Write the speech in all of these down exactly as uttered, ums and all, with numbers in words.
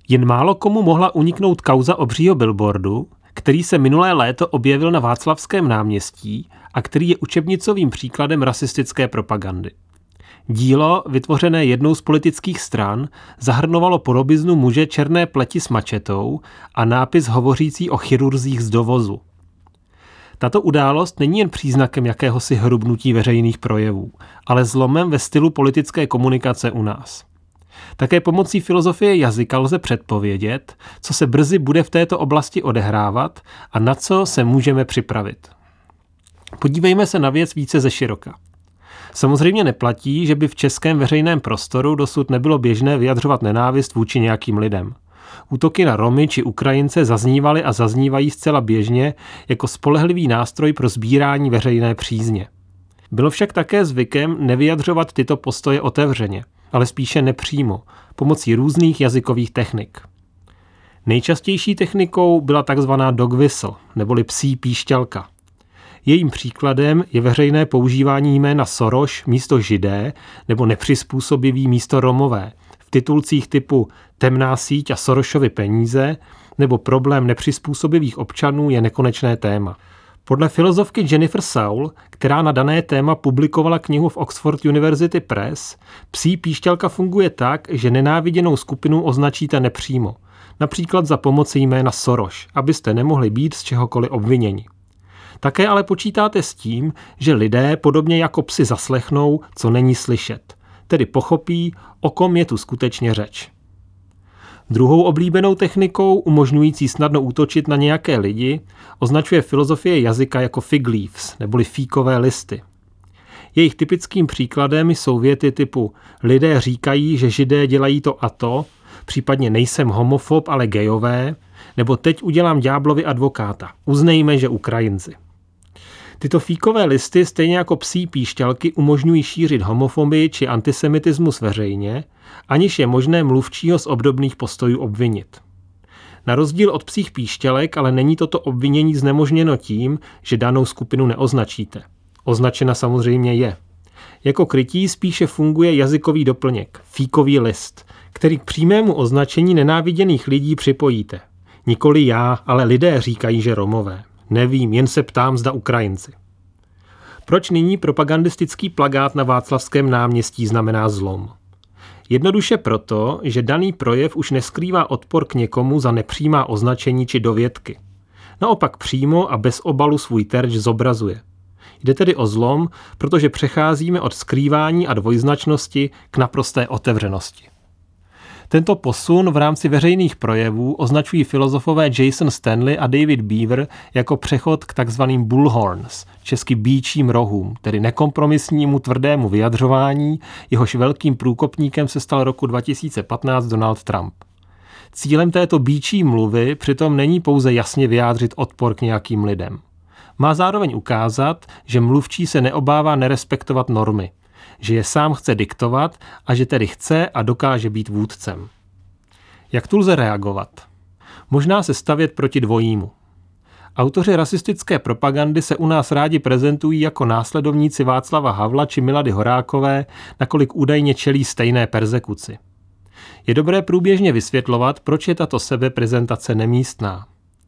Jen málo komu mohla uniknout kauza obřího billboardu, který se minulé léto objevil na Václavském náměstí a který je učebnicovým příkladem rasistické propagandy. Dílo, vytvořené jednou z politických stran, zahrnovalo podobiznu muže černé pleti s mačetou a nápis hovořící o chirurzích z dovozu. Tato událost není jen příznakem jakéhosi hrubnutí veřejných projevů, ale zlomem ve stylu politické komunikace u nás. Také pomocí filozofie jazyka lze předpovědět, co se brzy bude v této oblasti odehrávat a na co se můžeme připravit. Podívejme se na věc více ze široka. Samozřejmě neplatí, že by v českém veřejném prostoru dosud nebylo běžné vyjadřovat nenávist vůči nějakým lidem. Útoky na Romy či Ukrajince zaznívaly a zaznívají zcela běžně jako spolehlivý nástroj pro sbírání veřejné přízně. Bylo však také zvykem nevyjadřovat tyto postoje otevřeně, ale spíše nepřímo, pomocí různých jazykových technik. Nejčastější technikou byla takzvaná dog whistle, neboli psí píšťalka. Jejím příkladem je veřejné používání jména Soros místo Židé nebo nepřizpůsobivý místo Romové v titulcích typu Temná síť a Sorosovy peníze nebo Problém nepřizpůsobivých občanů je nekonečné téma. Podle filozofky Jennifer Saul, která na dané téma publikovala knihu v Oxford University Press, psí píšťalka funguje tak, že nenáviděnou skupinu označíte nepřímo, například za pomoci jména Soros, abyste nemohli být z čehokoliv obviněni. Také ale počítáte s tím, že lidé podobně jako psi zaslechnou, co není slyšet, tedy pochopí, o kom je tu skutečně řeč. Druhou oblíbenou technikou, umožňující snadno útočit na nějaké lidi, označuje filozofie jazyka jako fig leaves, neboli fíkové listy. Jejich typickým příkladem jsou věty typu lidé říkají, že Židé dělají to a to, případně nejsem homofob, ale gejové, nebo teď udělám ďáblovi advokáta, uznejme, že Ukrajinci. Tyto fíkové listy, stejně jako psí píšťalky, umožňují šířit homofobii či antisemitismus veřejně, aniž je možné mluvčího z obdobných postojů obvinit. Na rozdíl od psích píšťalek ale není toto obvinění znemožněno tím, že danou skupinu neoznačíte. Označena samozřejmě je. Jako krytí spíše funguje jazykový doplněk, fíkový list, který k přímému označení nenáviděných lidí připojíte. Nikoli já, ale lidé říkají, že Romové. Nevím, jen se ptám, zda Ukrajinci. Proč nyní propagandistický plakát na Václavském náměstí znamená zlom? Jednoduše proto, že daný projev už neskrývá odpor k někomu za nepřímá označení či dovětky. Naopak přímo a bez obalu svůj terč zobrazuje. Jde tedy o zlom, protože přecházíme od skrývání a dvojznačnosti k naprosté otevřenosti. Tento posun v rámci veřejných projevů označují filozofové Jason Stanley a David Beaver jako přechod k takzvaným bullhorns, česky býčím rohům, tedy nekompromisnímu tvrdému vyjadřování, jehož velkým průkopníkem se stal roku dva tisíce patnáct Donald Trump. Cílem této býčí mluvy přitom není pouze jasně vyjádřit odpor k nějakým lidem. Má zároveň ukázat, že mluvčí se neobává nerespektovat normy, že je sám chce diktovat a že tedy chce a dokáže být vůdcem. Jak tu lze reagovat? Možná se stavět proti dvojímu. Autoři rasistické propagandy se u nás rádi prezentují jako následovníci Václava Havla či Milady Horákové, nakolik údajně čelí stejné perzekuci. Je dobré průběžně vysvětlovat, proč je tato sebeprezentace nemístná.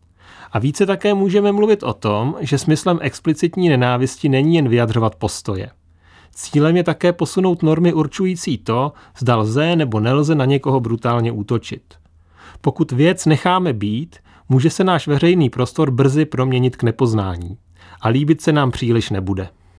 A více také můžeme mluvit o tom, že smyslem explicitní nenávisti není jen vyjadřovat postoje. Cílem je také posunout normy určující to, zda lze nebo nelze na někoho brutálně útočit. Pokud věc necháme být, může se náš veřejný prostor brzy proměnit k nepoznání a líbit se nám příliš nebude.